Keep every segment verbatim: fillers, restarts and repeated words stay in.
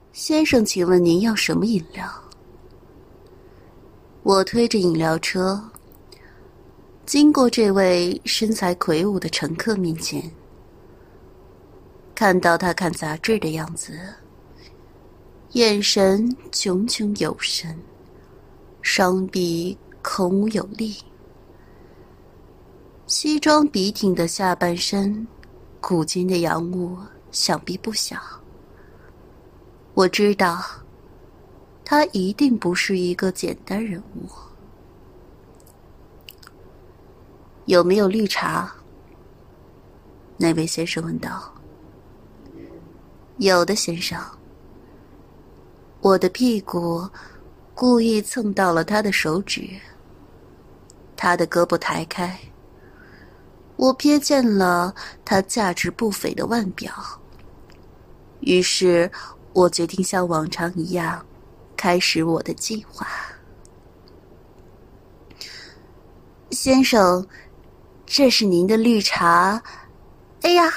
先生，请问您要什么饮料？我推着饮料车，经过这位身材魁梧的乘客面前，看到他看杂志的样子，眼神炯炯有神，双臂孔武有力，西装笔挺的下半身，骨间的阳物想必不小。我知道，他一定不是一个简单人物。有没有绿茶？那位先生问道。有的，先生。我的屁股故意蹭到了他的手指，他的胳膊抬开，我瞥见了他价值不菲的腕表，于是我决定像往常一样开始我的计划。先生，这是您的绿茶。哎呀，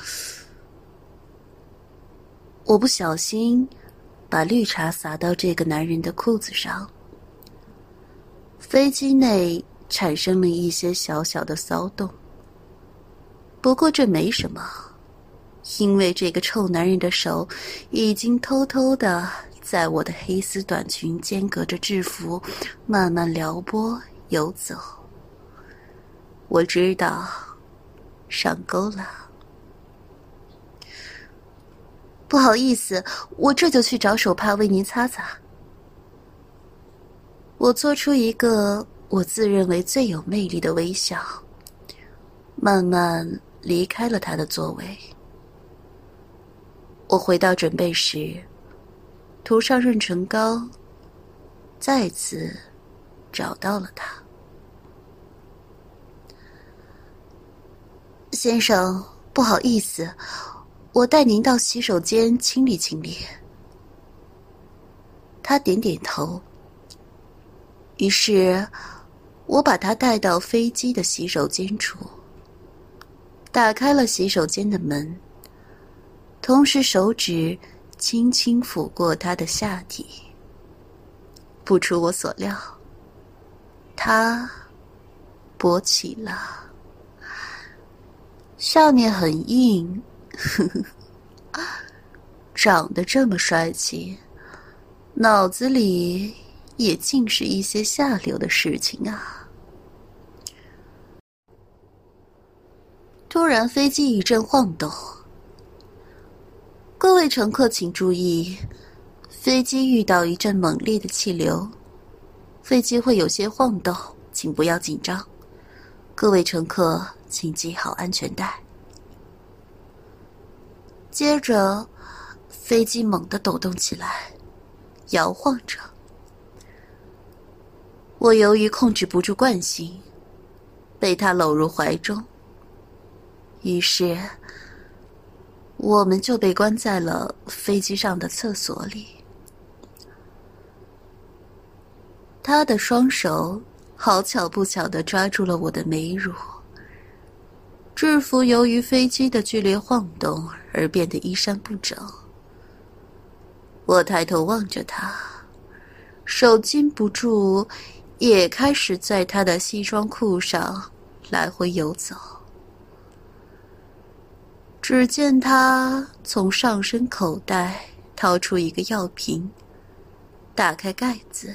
我不小心把绿茶洒到这个男人的裤子上，飞机内产生了一些小小的骚动。不过这没什么，因为这个臭男人的手已经偷偷地在我的黑丝短裙间隔着制服慢慢撩拨游走。我知道上钩了。不好意思，我这就去找手帕为您擦擦。我做出一个我自认为最有魅力的微笑，慢慢离开了他的座位。我回到准备时，涂上润唇膏，再次找到了他。先生，不好意思，我带您到洗手间清理清理。他点点头。于是我把他带到飞机的洗手间处，打开了洗手间的门，同时手指轻轻抚过他的下体。不出我所料，他勃起了，下面很硬，呵呵，长得这么帅气，脑子里也尽是一些下流的事情啊。突然飞机一阵晃动，各位乘客请注意，飞机遇到一阵猛烈的气流，飞机会有些晃动，请不要紧张。各位乘客请系好安全带。接着飞机猛地抖动起来，摇晃着。我由于控制不住惯性，被他搂入怀中，于是我们就被关在了飞机上的厕所里。他的双手好巧不巧地抓住了我的美乳，制服由于飞机的剧烈晃动而变得衣衫不整。我抬头望着他，手禁不住也开始在他的西装裤上来回游走。只见他从上身口袋掏出一个药瓶，打开盖子，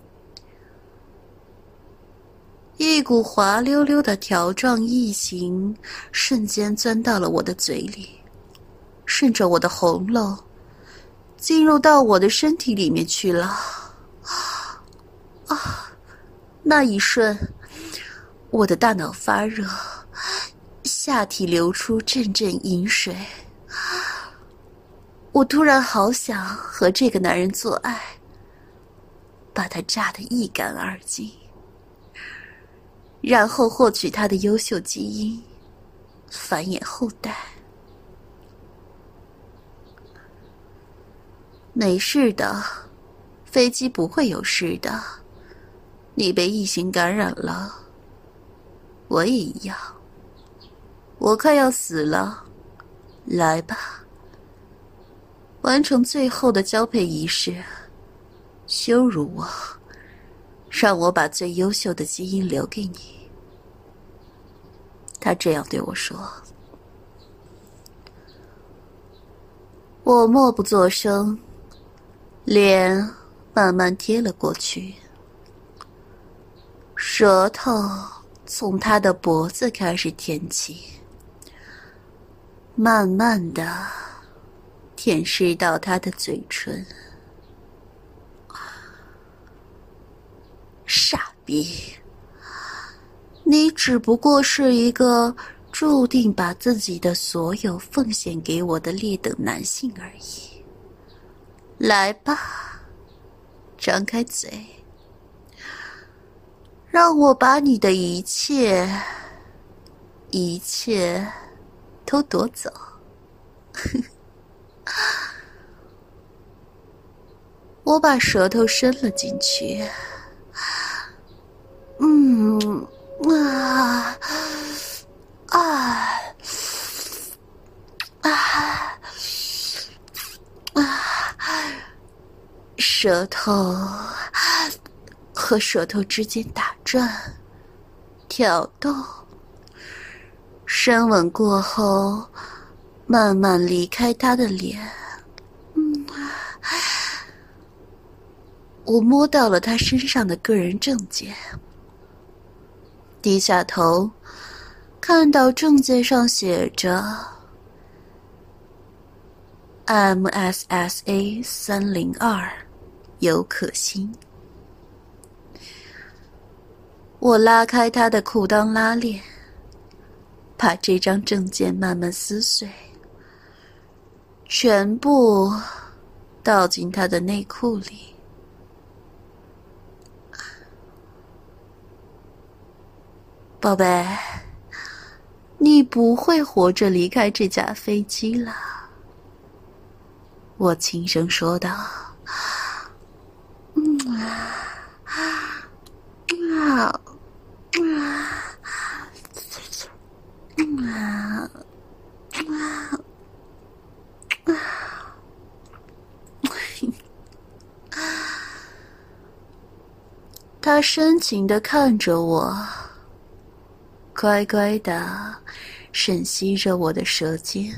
一股滑溜溜的条状异形瞬间钻到了我的嘴里，顺着我的喉咙进入到我的身体里面去了。啊！那一瞬，我的大脑发热，下体流出阵阵饮水。我突然好想和这个男人做爱，把他榨得一干二净，然后获取他的优秀基因，繁衍后代。没事的，飞机不会有事的。你被异形感染了，我也一样。我快要死了，来吧。 完成最后的交配仪式，羞辱我，让我把最优秀的基因留给你。他这样对我说。我默不作声，脸慢慢贴了过去，舌头从他的脖子开始舔起，慢慢的舔舐到他的嘴唇。傻逼，你只不过是一个注定把自己的所有奉献给我的劣等男性而已。来吧，张开嘴，让我把你的一切一切都夺走。我把舌头伸了进去，嗯啊啊啊啊！舌头和舌头之间打转、挑逗，深吻过后，慢慢离开他的脸。嗯，我摸到了他身上的个人证件，低下头，看到证件上写着 M S S A 三零二，尤可欣。我拉开他的裤裆拉链，把这张证件慢慢撕碎，全部倒进他的内裤里。宝贝，你不会活着离开这架飞机了，我轻声说道。嗯啊啊啊啊啊啊！他深情地看着我，乖乖地吮吸着我的舌尖。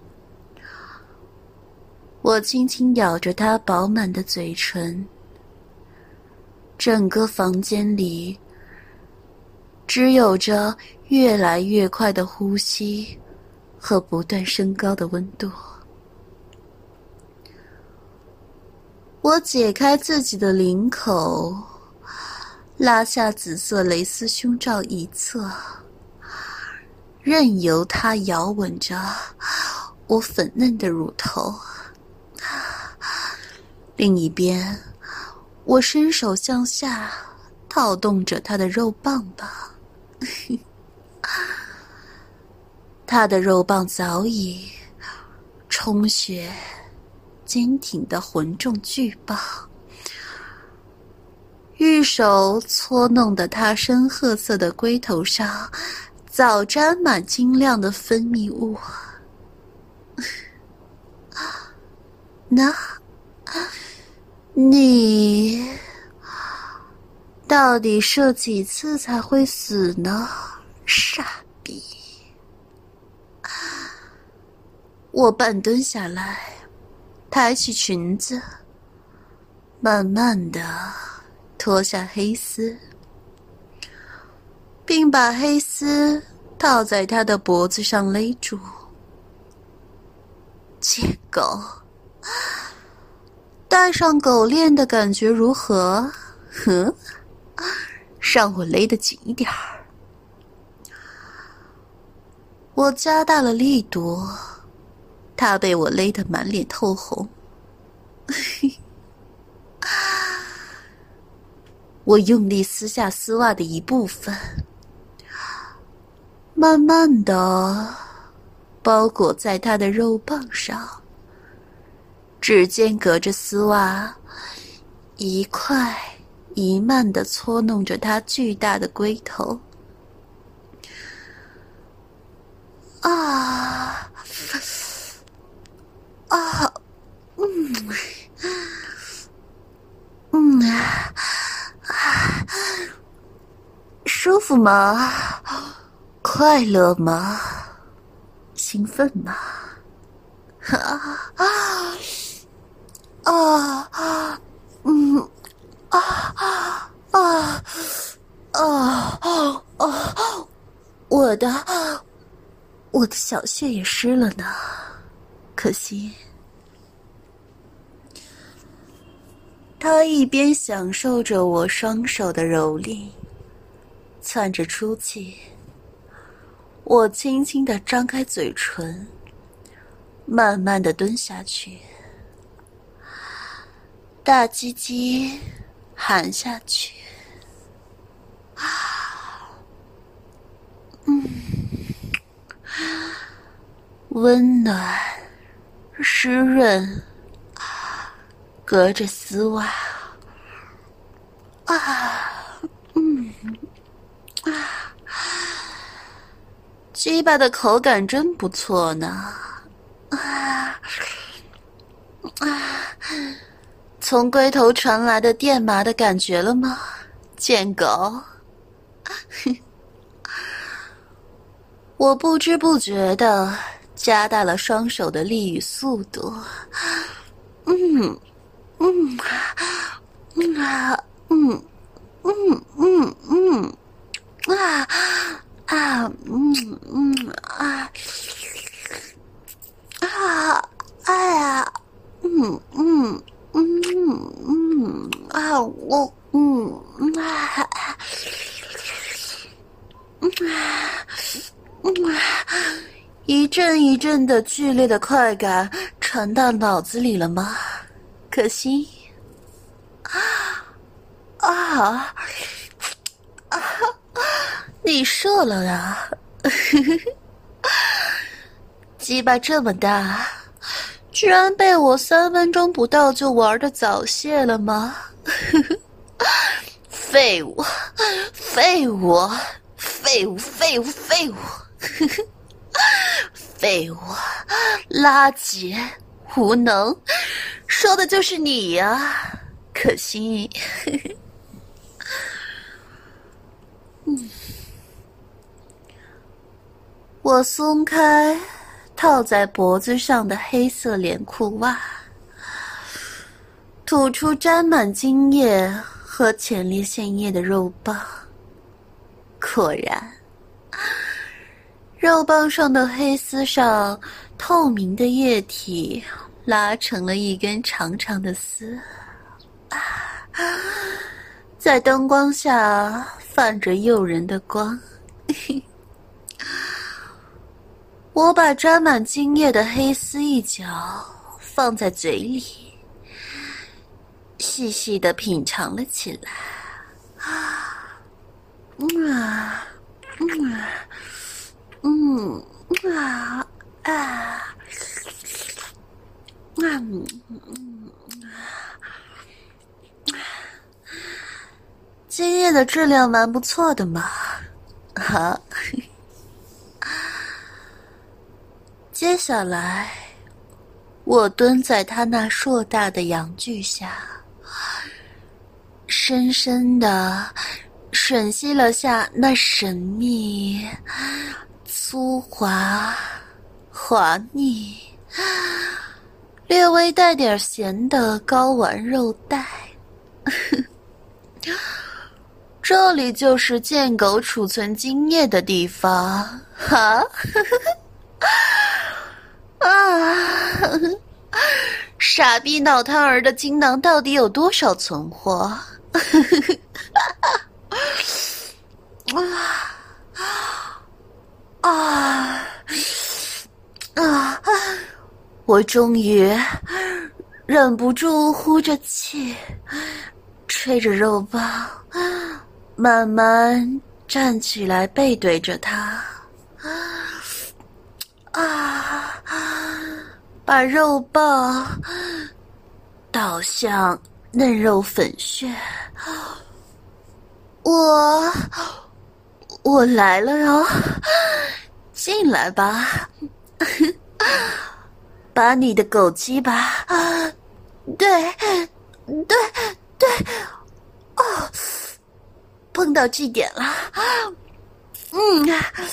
我轻轻咬着他饱满的嘴唇，整个房间里只有着越来越快的呼吸和不断升高的温度。我解开自己的领口，拉下紫色蕾丝胸罩一侧，任由他摇吻着我粉嫩的乳头。另一边，我伸手向下套动着他的肉棒棒。他的肉棒早已充血坚挺的浑重巨棒，玉手搓弄的他深褐色的龟头上早沾满晶亮的分泌物。那你到底射几次才会死呢，傻逼？我半蹲下来，抬起裙子，慢慢地脱下黑丝，并把黑丝套在他的脖子上勒住。贱狗，戴上狗链的感觉如何？哼，让我勒得紧一点儿。我加大了力度，他被我勒得满脸透红。我用力撕下丝袜的一部分，慢慢地包裹在他的肉棒上，指尖隔着丝袜，一块一慢地搓弄着他巨大的龟头。啊啊嗯啊，舒服吗？快乐吗？兴奋吗？啊啊啊啊！嗯啊啊啊啊啊！我的我的小穴也湿了呢，可惜。他一边享受着我双手的蹂躏，窜着出气。我轻轻地张开嘴唇，慢慢地蹲下去，大鸡鸡含下去。嗯，温暖，湿润，隔着丝袜。啊，嗯，啊，鸡巴的口感真不错呢。啊啊！从龟头传来的电麻的感觉了吗，贱狗？我不知不觉地加大了双手的力与速度。嗯嗯嗯啊嗯嗯嗯嗯啊啊嗯嗯啊啊哎呀嗯嗯嗯嗯啊我嗯啊嗯嗯一阵一阵的剧烈的快感传到脑子里了吗？可惜啊啊啊！你射了啊！鸡巴这么大，居然被我三分钟不到就玩的早泄了吗？废物，废物，废物，废物，废物，废物，垃圾，无能，说的就是你呀！可惜，嗯，我松开套在脖子上的黑色连裤袜，吐出沾满精液和前列腺液的肉棒。果然，肉棒上的黑丝上透明的液体拉成了一根长长的丝，在灯光下泛着诱人的光。我把沾满精液的黑丝一角放在嘴里，细细地品尝了起来。嗯啊，嗯啊，嗯啊啊，嗯嗯，精液的质量蛮不错的嘛，哈。接下来，我蹲在他那硕大的阳具下，深深地吮吸了下那神秘、粗滑、滑腻、略微带点咸的睾丸肉带。这里就是贱狗储存精液的地方，哈。啊！傻逼脑瘫儿的精囊到底有多少存货？啊啊啊！我终于忍不住呼着气，吹着肉棒，慢慢站起来，背对着他。啊！把肉棒倒向嫩肉粉穴。我我来了哟，进来吧，把你的狗鸡巴对，对，对，哦，碰到据点了，嗯，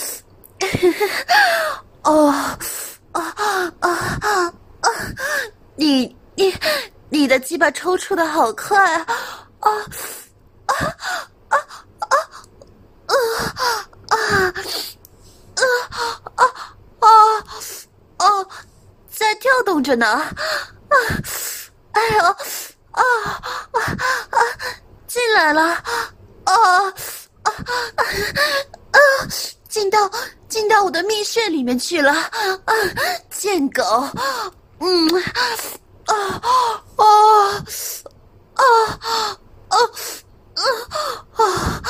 哦，啊啊啊啊！你你你的鸡巴抽出的好快啊！啊啊啊啊啊啊啊啊啊！在跳动着呢！啊！哎呦！啊啊啊！进来了！啊啊啊啊！进到进到我的蜜穴里面去了！啊！贱狗！嗯啊啊啊啊啊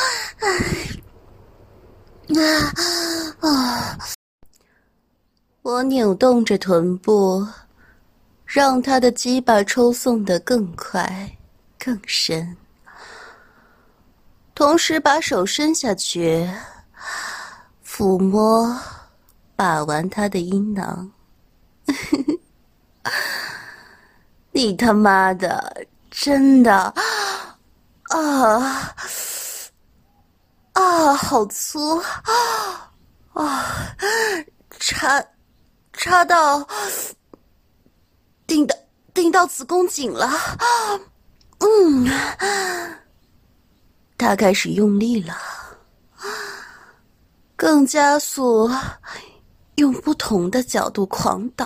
啊啊！我扭动着臀部，让他的鸡巴抽送得更快更深，同时把手伸下去抚摸把玩他的阴囊。你他妈的真的啊啊好粗啊啊插插到顶到顶到子宫颈了。嗯，他开始用力了，更加速，用不同的角度狂倒。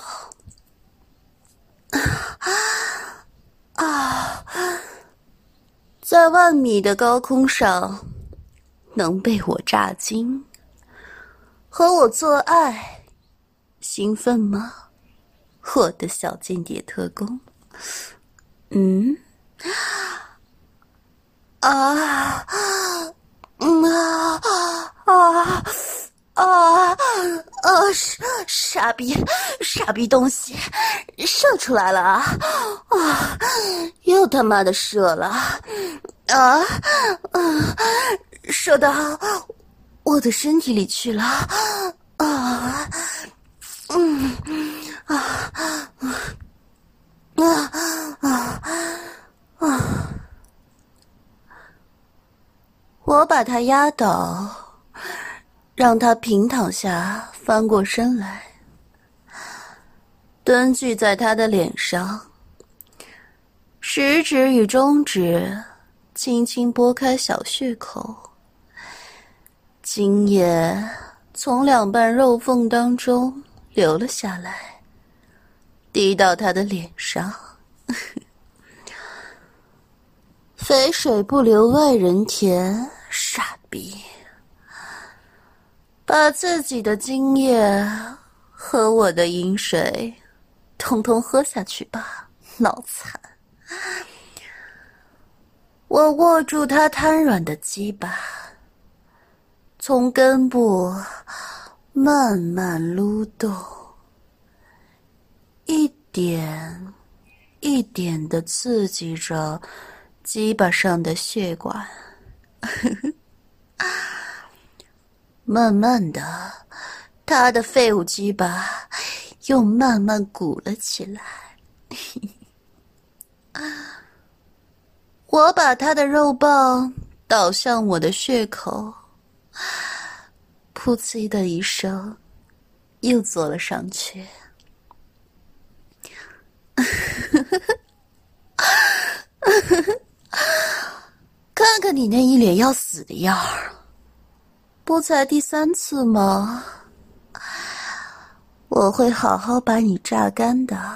啊，在万米的高空上能被我炸精，和我做爱，兴奋吗？我的小间谍特工。嗯，啊，嗯啊啊啊啊！傻逼，傻逼东西，射出来了啊！啊，又他妈的射了啊！啊，射到我的身体里去了啊！嗯啊啊啊啊！我把他压倒，让他平躺下，翻过身来，蹲踞在他的脸上，食指与中指轻轻拨开小穴口，精液从两瓣肉缝当中流了下来，滴到他的脸上。肥水不流外人田，傻逼！把自己的精液和我的饮水统统喝下去吧，脑残！我握住他瘫软的鸡巴，从根部慢慢撸动，一点一点地刺激着鸡巴上的血管。慢慢的，他的废物鸡巴又慢慢鼓了起来。我把他的肉棒倒向我的血口，噗呲的一声，又坐了上去。看看你那一脸要死的样儿，不才第三次吗？我会好好把你榨干的。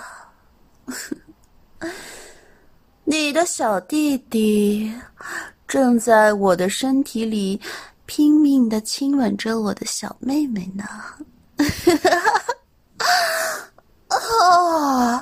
你的小弟弟正在我的身体里拼命地亲吻着我的小妹妹呢。啊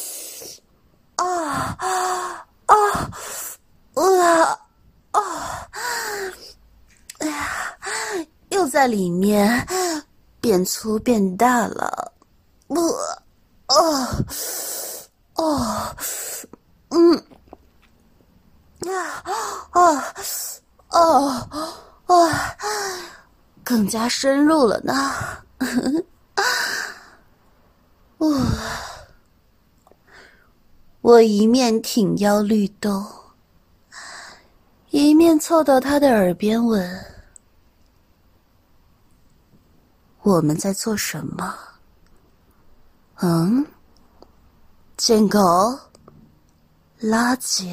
啊啊啊啊！哎呀，又在里面变粗变大了。我哦哦嗯啊啊哦哦，更加深入了呢。我我一面挺腰律动，一面凑到他的耳边问：我们在做什么？嗯？贱狗？垃圾？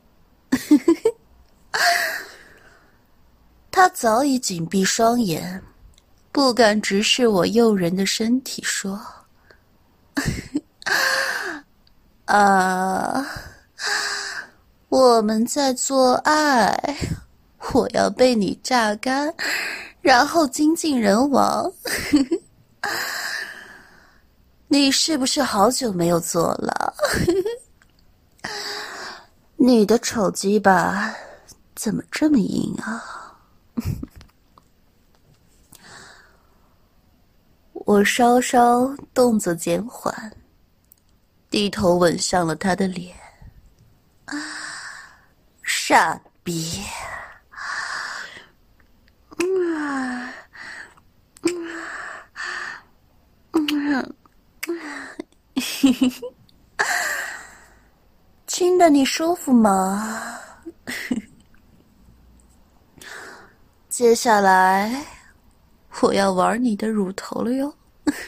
他早已紧闭双眼，不敢直视我诱人的身体，说：啊，我们在做爱，我要被你榨干，然后精尽人亡。你是不是好久没有做了？你的丑鸡巴怎么这么硬啊？我稍稍动作减缓，低头吻上了他的脸。傻逼！嗯嗯嗯，亲得你舒服吗？接下来我要玩你的乳头了哟。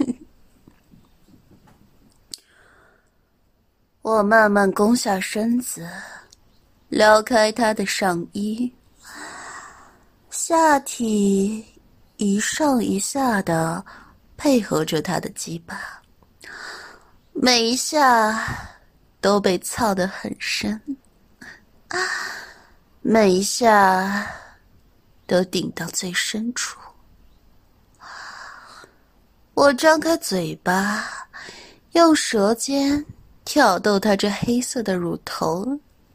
我慢慢弓下身子，撩开他的上衣，下体一上一下的配合着他的鸡巴，每一下都被操得很深，每一下都顶到最深处。我张开嘴巴，用舌尖挑逗他这黑色的乳头。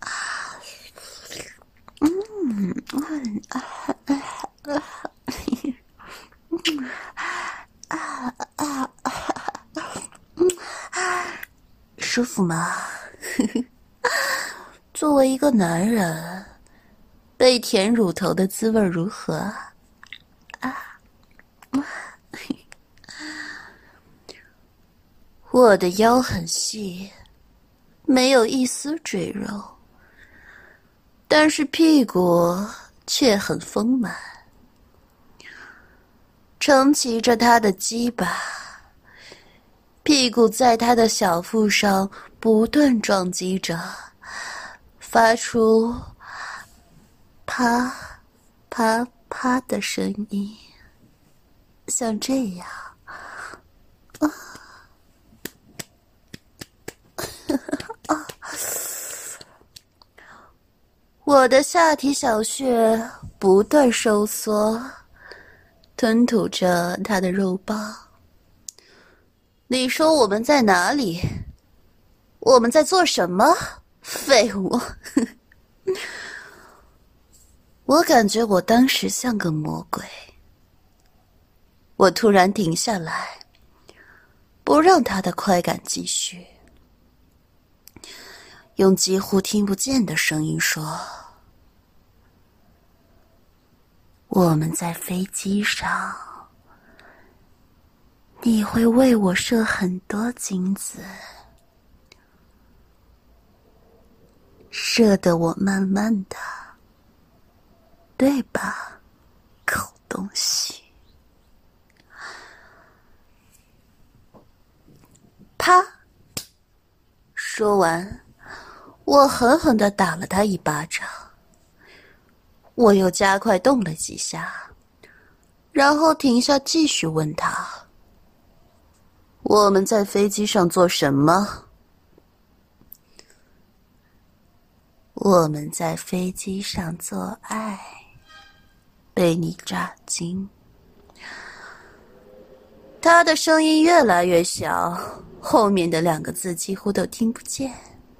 嗯，啊啊啊啊！舒服吗？作为一个男人，被舔乳头的滋味如何？啊！我的腰很细，没有一丝赘肉，但是屁股却很丰满，撑起着他的鸡巴，屁股在他的小腹上不断撞击着，发出啪啪啪的声音，像这样。啊我的下体小穴不断收缩，吞吐着他的肉棒。你说我们在哪里？我们在做什么？废物！我感觉我当时像个魔鬼。我突然停下来，不让他的快感继续，用几乎听不见的声音说：我们在飞机上，你会为我射很多精子，射得我慢慢的，对吧，狗东西？啪！说完，我狠狠地打了他一巴掌。我又加快动了几下，然后停下继续问他：我们在飞机上做什么？我们在飞机上做爱，被你炸精。他的声音越来越小，后面的两个字几乎都听不见。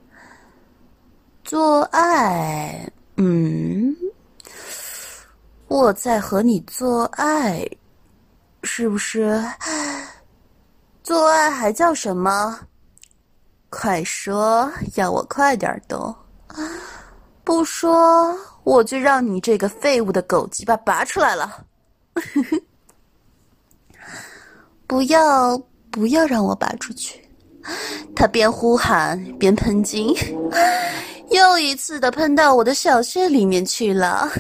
做爱，嗯，我在和你做爱，是不是？做爱还叫什么？快说，要我快点动。不说，我就让你这个废物的狗鸡巴拔出来了。不要，不要让我拔出去。 他边呼喊边喷精，又一次的喷到我的小穴里面去了。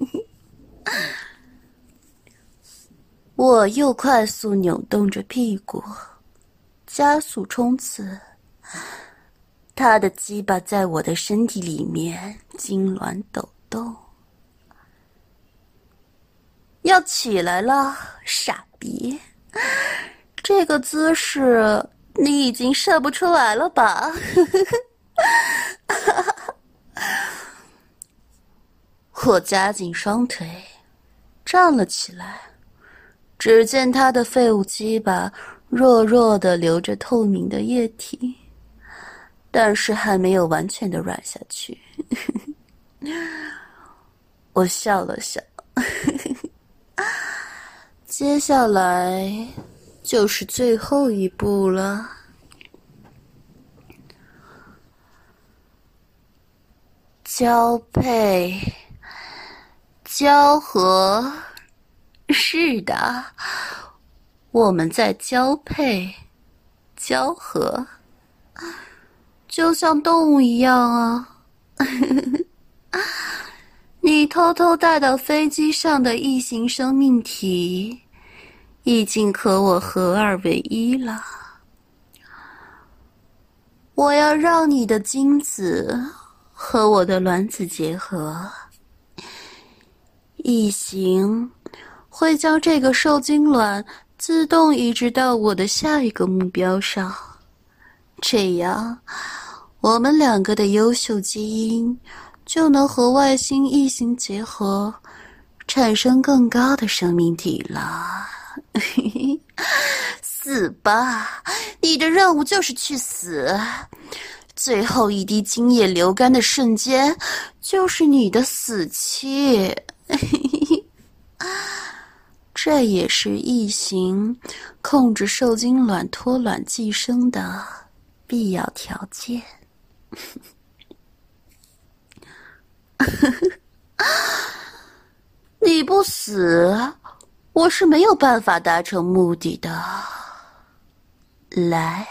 我又快速扭动着屁股，加速冲刺。他的鸡巴在我的身体里面痉挛抖动。要起来了，傻逼！这个姿势你已经射不出来了吧？我夹紧双腿，站了起来。只见他的废物鸡巴弱弱的流着透明的液体，但是还没有完全的软下去。我笑了笑。接下来就是最后一步了。交配，交合，是的，我们在交配，交合，就像动物一样啊。你偷偷带到飞机上的异形生命体，已经和我合二为一了。我要让你的精子和我的卵子结合，异形会将这个受精卵自动移植到我的下一个目标上，这样我们两个的优秀基因就能和外星异形结合，产生更高的生命体了。死吧，你的任务就是去死。最后一滴精液流干的瞬间，就是你的死期。这也是异形控制受精卵脱卵寄生的必要条件。你不死，我是没有办法达成目的的。来，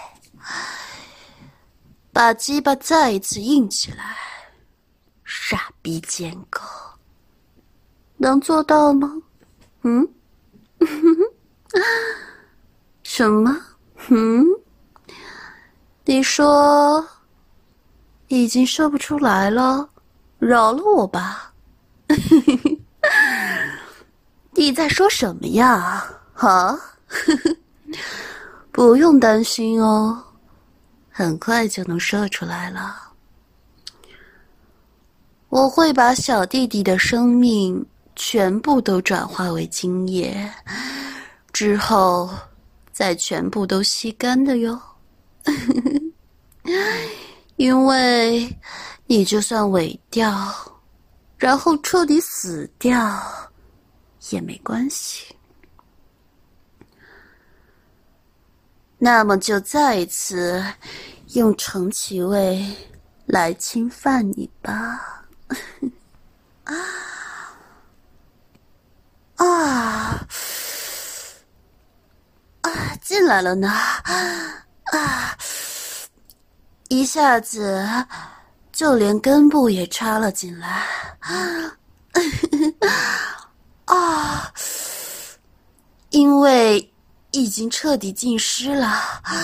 把鸡巴再一次硬起来，傻逼贱狗，能做到吗？嗯？什么？嗯？你说已经射不出来了，饶了我吧。你在说什么呀？啊？不用担心哦，很快就能射出来了。我会把小弟弟的生命全部都转化为精液，之后再全部都吸干的哟。因为你就算萎掉，然后彻底死掉也没关系。那么就再一次用成其味来侵犯你吧。啊啊啊！进来了呢！啊，一下子就连根部也插了进来。啊，因为已经彻底浸湿了。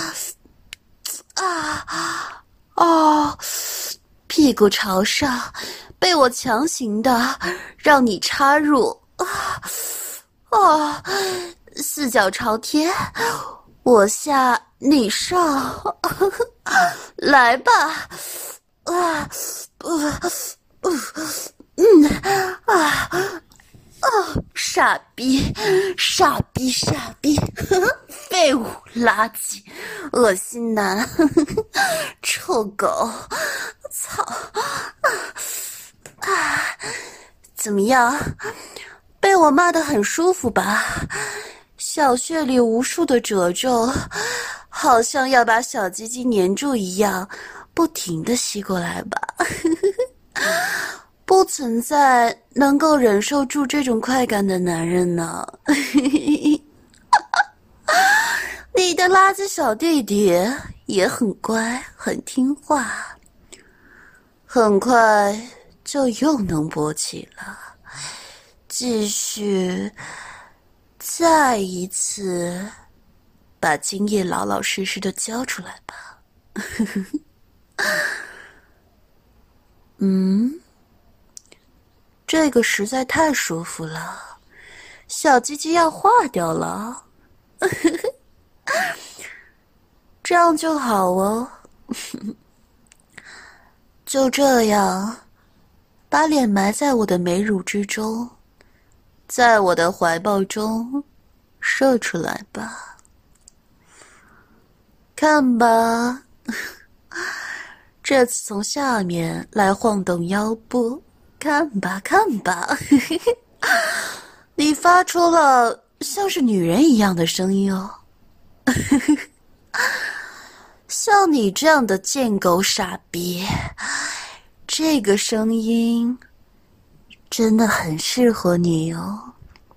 啊哦，屁股朝上，被我强行的让你插入。啊啊，四脚朝天，我下你上，来吧。啊呃呃嗯啊哦，傻逼，傻逼，傻逼，废物，垃圾，恶心男，臭狗，操！啊，怎么样？被我骂得很舒服吧？小穴里无数的褶皱，好像要把小鸡鸡粘住一样，不停地吸过来吧。不存在能够忍受住这种快感的男人呢。你的垃圾小弟弟也很乖，很听话，很快就又能勃起了。继续，再一次把精液老老实实的交出来吧。嗯，这个实在太舒服了，小鸡鸡要化掉了。这样就好哦。就这样，把脸埋在我的美乳之中，在我的怀抱中射出来吧。看吧，这次从下面来晃动腰部，看吧看吧。你发出了像是女人一样的声音哦。像你这样的贱狗傻逼，这个声音真的很适合你哦。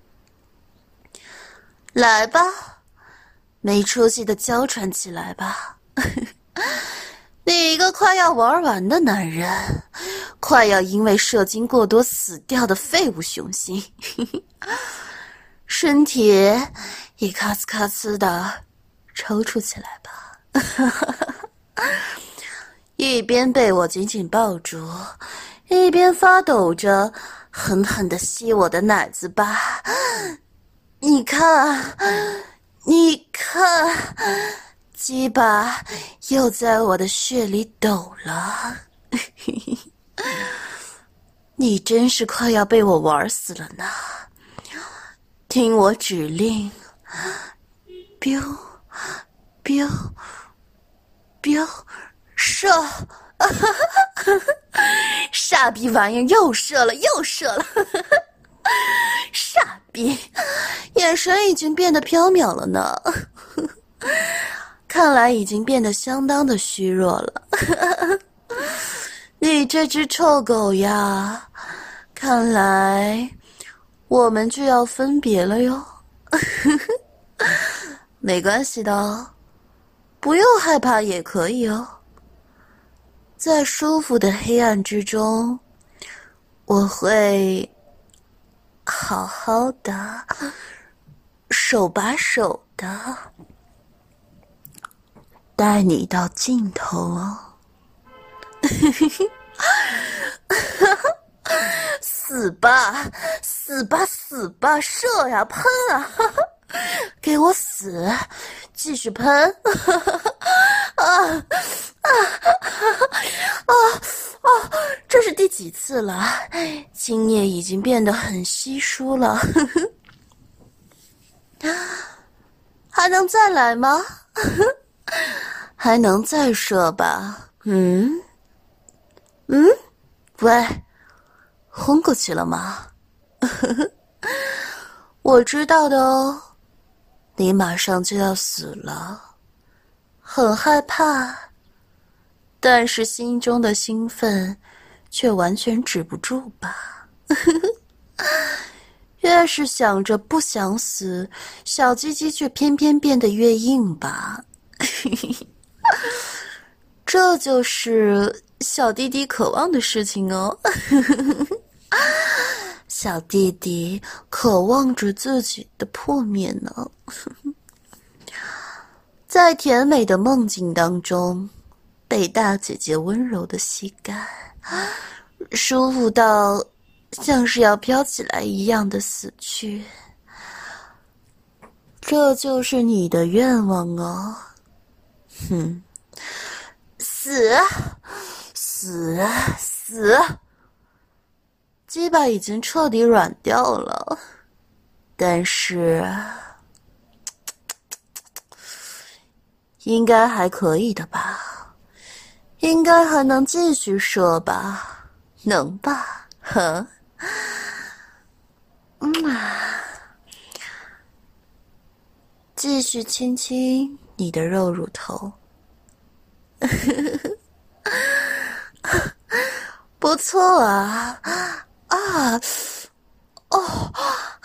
来吧，没出息的娇喘起来吧。你一个快要玩完的男人，快要因为射精过多死掉的废物雄性，身体也咔呲咔呲的抽搐起来吧。一边被我紧紧抱住，一边发抖着狠狠地吸我的奶子吧。你看，你看，鸡巴又在我的血里抖了。你真是快要被我玩死了呢。听我指令，biu biu biu，射！傻逼玩意儿又射了又射了。傻逼，眼神已经变得飘渺了呢。看来已经变得相当的虚弱了。你这只臭狗呀，看来我们就要分别了哟。没关系的，不用害怕也可以哦。在舒服的黑暗之中，我会好好的手把手的带你到尽头哦。死吧死吧死吧，射呀喷啊，给我死，继续喷。啊啊啊啊！这是第几次了？精液已经变得很稀疏了。还能再来吗？还能再射吧？嗯嗯，喂，昏过去了吗？我知道的哦，你马上就要死了，很害怕，但是心中的兴奋却完全止不住吧。越是想着不想死，小鸡鸡却偏偏变得越硬吧。这就是小弟弟渴望的事情哦。小弟弟渴望着自己的破灭呢。在甜美的梦境当中，被大姐姐温柔的吸干，舒服到像是要飘起来一样的死去。这就是你的愿望哦。哼，死死死！鸡巴已经彻底软掉了，但是应该还可以的吧？应该还能继续射吧？能吧？呵，嗯啊，继续亲亲你的肉乳头。不错啊，啊，哦，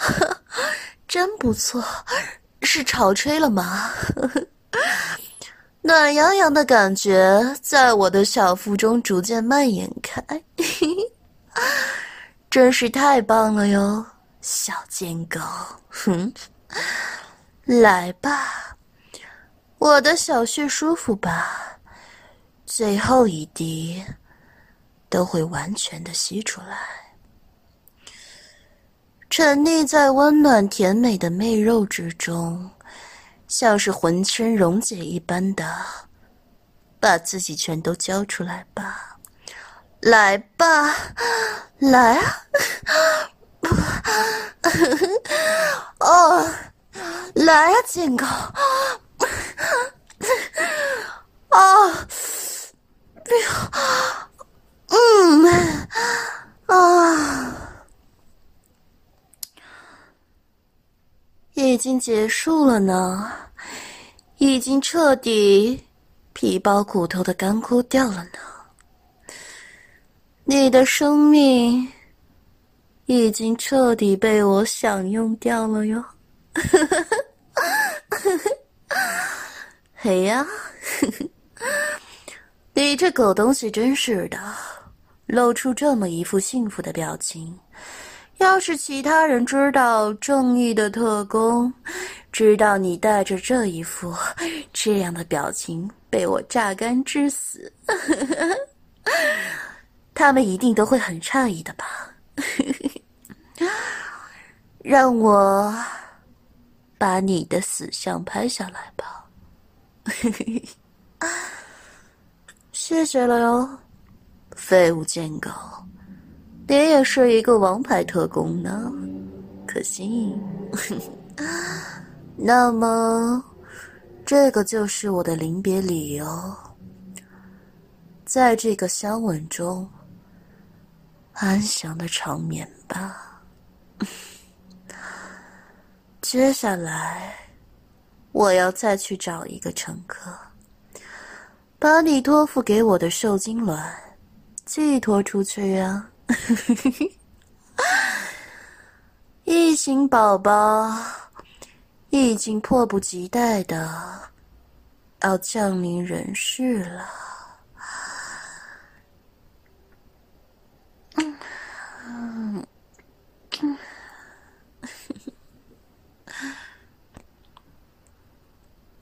真不错，是潮吹了吗？ 暖洋洋的感觉在我的小腹中逐渐蔓延开，真是太棒了哟，小贱狗！哼，来吧，我的小穴舒服吧？最后一滴都会完全的吸出来，沉溺在温暖甜美的媚肉之中，像是浑身溶解一般的，把自己全都交出来吧，来吧，来啊！哦，来啊，贱狗！啊，嗯，啊，已经结束了呢，已经彻底皮包骨头的干枯掉了呢。你的生命已经彻底被我享用掉了哟。嘿呀，你这狗东西真是的，露出这么一副幸福的表情。要是其他人知道正义的特工，知道你带着这一副这样的表情被我榨干致死，他们一定都会很诧异的吧。让我把你的死相拍下来吧。谢谢了哟，废物贱狗，你也是一个王牌特工呢，可惜。那么，这个就是我的临别礼哟，在这个香吻中，安详的长眠吧。接下来，我要再去找一个乘客，把你托付给我的受精卵寄托出去呀、啊。异形宝宝已经迫不及待的要降临人世了。